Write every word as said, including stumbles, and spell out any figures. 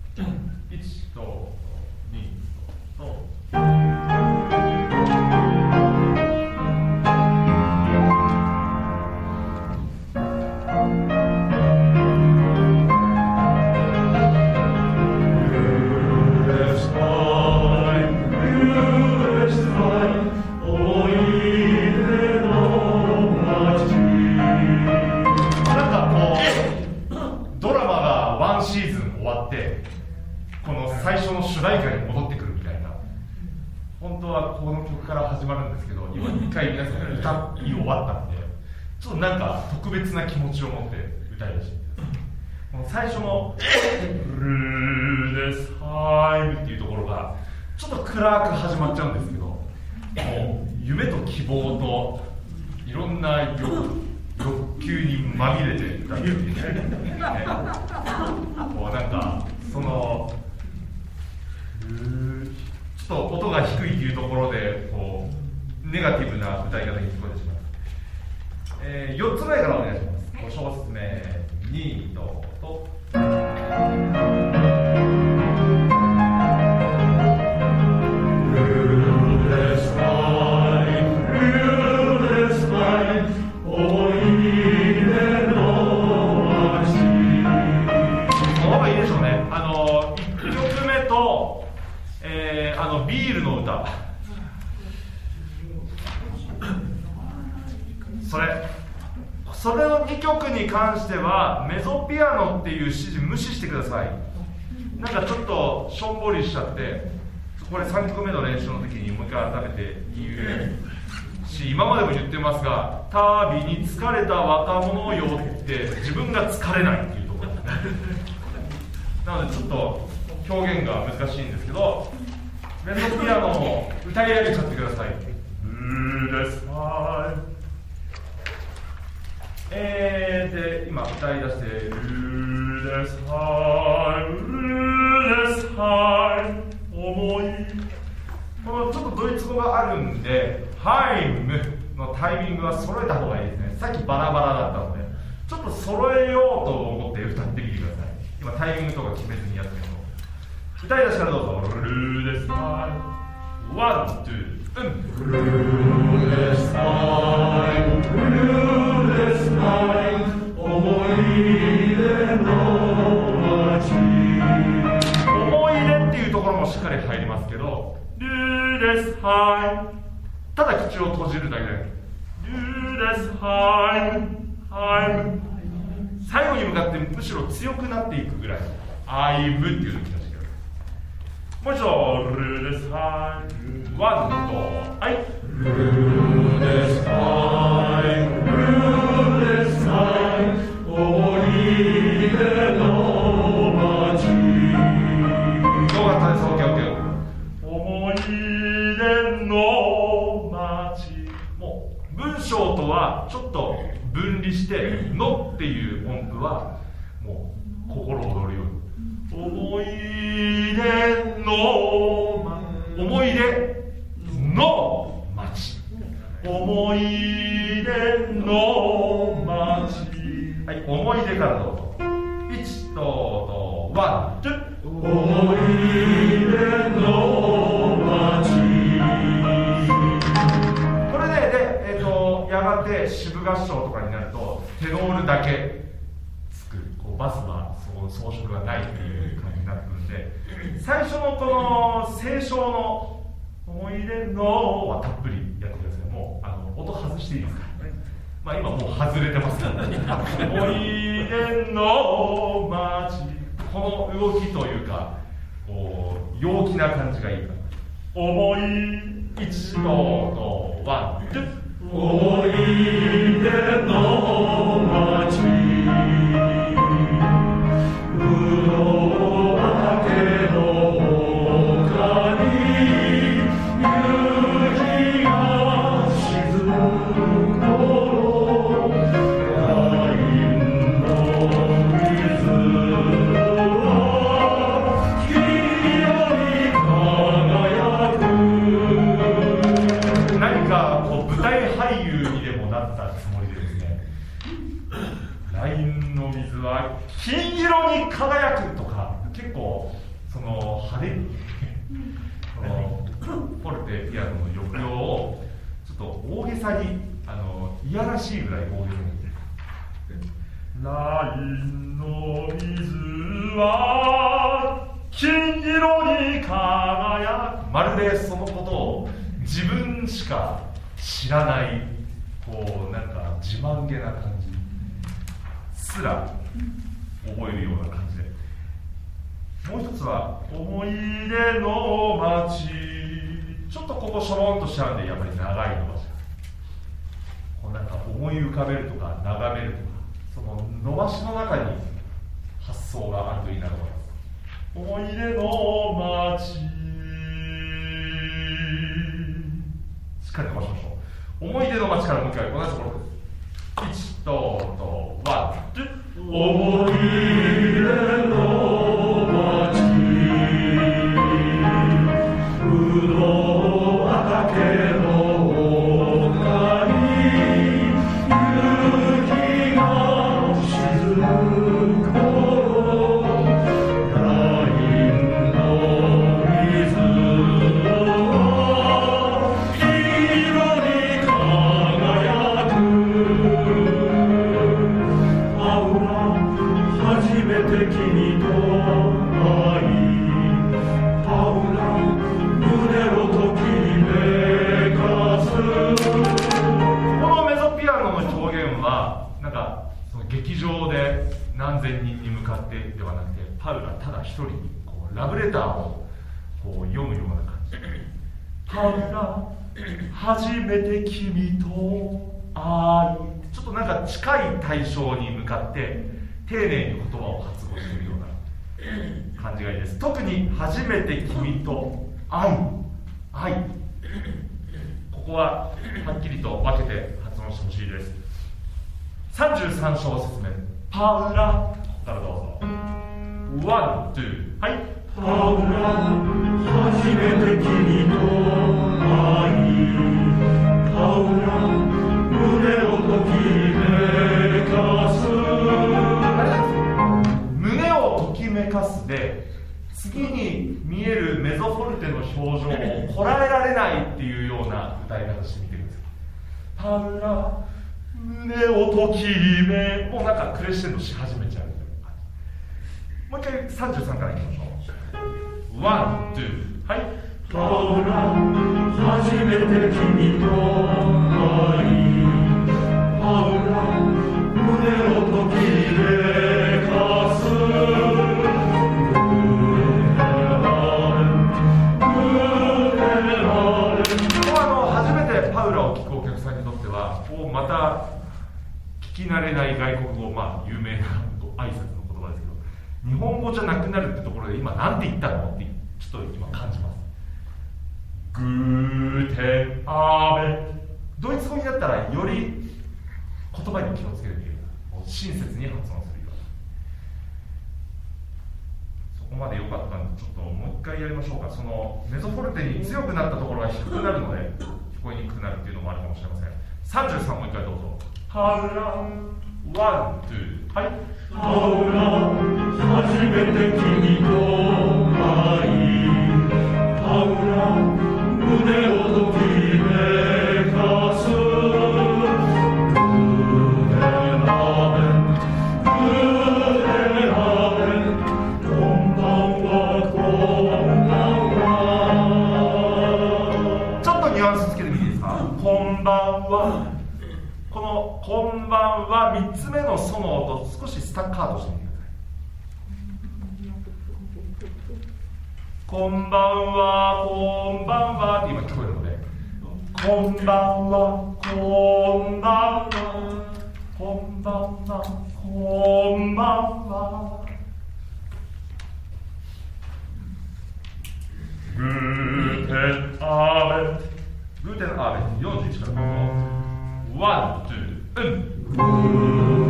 いちとにと最初の主題歌に戻ってくるみたいな。本当はこの曲から始まるんですけど、今一回皆さん歌い終わったんで、ちょっとなんか特別な気持ちを持って歌い出してみてください。この最初のブルーデスハイムっていうところがちょっと暗く始まっちゃうんですけど、もう夢と希望といろんな欲欲求にまみれて歌ってるんで、ね、こうなんかそのちょっと音が低いというところでこうネガティブな歌い方に聞こえてしまう、えー、よっつめからお願いします。小説名にととあのビールの歌、それそれのにきょくに関してはメゾピアノっていう指示無視してください。なんかちょっとしょんぼりしちゃって、これさんきょくめの練習の時にもう一回改めて言うし、今までも言ってますが、旅に疲れた若者よって自分が疲れないっていうところですね。なのでちょっと表現が難しいんですけど、メゾピアノも歌い上げちゃってください。ブルーデスハイ、えー、で今歌い出してブルーデスハイ、ブルーデスハイ、重い、このちょっとドイツ語があるんでハイムのタイミングは揃えた方がいいですね。さっきバラバラだったのでちょっと揃えようと思って歌ってみてください。今タイミングとか決めずにやってみると、歌い出しからどうぞ。ブルーデスハイ、ワン、ツー、うん。ブルーデスハイ、ブルーデスハイ、思い出の街。思い出っていうところもしっかり入りますけど、ブルーデスハイ、ただ口を閉じるだけで、ブルーデスハイ、ハイム。最後に向かってむしろ強くなっていくぐらい、アイムっていう時のもう一度、ブルーデスハイ、ワンと、はい。ブルーデスハイ、ブルーデスハイ、思い出の街。よかったです、オッケーオッケー。思い出の街。もう文章とはちょっと分離して、のっていう音符はもう心躍るように。思い出の、ま、思い出の街、思い出の街、はい、思い出からどうぞ。いちととワン、ツー。思い出の街。これで、で、えっと、やがて支部合唱とかになるとテノールだけつく、こうバスは装飾がないっていう感じになってくるんで、最初のこの斉唱の思い出のはたっぷりやってください。もうあの音外していいですか。まあ今もう外れてますからね。思い出の街、この動きというかこう陽気な感じがいいかな。思い一度のワン、ツー。思い出の街、何かこう舞台俳優にでもなったつもりでですね、 派手にこのフォルテピアノの抑揚をちょっと大げさにあのいやらしいぐらい大げさにラインの水は金色に輝く、まるでそのことを自分しか知らないこうなんか自慢げな感じすら覚えるような感じで、もう一つは思い出の街、ちょっとここしょろんとしちゃうんでやっぱり長いのばしこうなんか思い浮かべるとか眺めるとか、その伸ばしの中に発想があるといいなと思います。思い出の街、しっかり伸ばしましょう。思い出の街からもう一回同じところです。いちととワンツー。思い出の街、ぶどう畑の丘に雪が沈む頃、ラインの水は黄色に輝く。パウラ、初めて君と会い、パウラ、胸をときめかす。このメゾピアノの表現はなんかその劇場で何千人に向かってではなくて、パウラただ一人にこうラブレターをこう読むような感じ。パウラ、初めて君と会い、ちょっとなんか近い対象に向かって丁寧に言葉を発語しているような感じがいいです。特に初めて君と愛、愛、ここははっきりと分けて発音してほしいです。さんじゅうさん小節目、パウラ、ここからどうぞ。ワン、ツー、はい。パウラ、初めて君と会い、パウラ、胸をときめかす。胸をときめかすで、次に見えるメゾフォルテの表情をこらえられないっていうような歌い方してみてください。パウラ、胸をときめ、もうなんかクレッシェンドし始めちゃう。もう一回さんじゅうさんからいきましょう。ワン、ツー、はい。パウラ、初めて君と会い、パウラ、胸をときめかす。パウラを聴くお客さんにとってはこうまた聞き慣れない外国語、まあ有名な挨拶の言葉ですけど、日本語じゃなくなるってところで今なんて言ったのってちょっと今感じます。グーテンアーベ、ドイツ語になったらより言葉に気をつけるというか親切に発音するような、そこまで良かったんでちょっともう一回やりましょうか。そのメゾフォルテに強くなったところが低くなるので聞こえにくくなるっていうのもあるかもしれません。さんじゅうさんもう一回どうぞ。パウラ、ワン、ツー、はい。パウラ、初めて君と会い、パウラ、胸をときめかす。グーデンアーベン、グーデンアーベン、こんばんは、こんばんは。ちょっとニュアンスつけてみていいですか。こんばんは。このこんばんはみっつめのソの音少しスタッカートしてみてください。こんばんは、こんばんはって今聞こえるので、こんばんは、こんばんは、こんばんは、こんばんは。グーテンアーベン、グーテンアーベンよんじゅういちからワン、ツー、うん。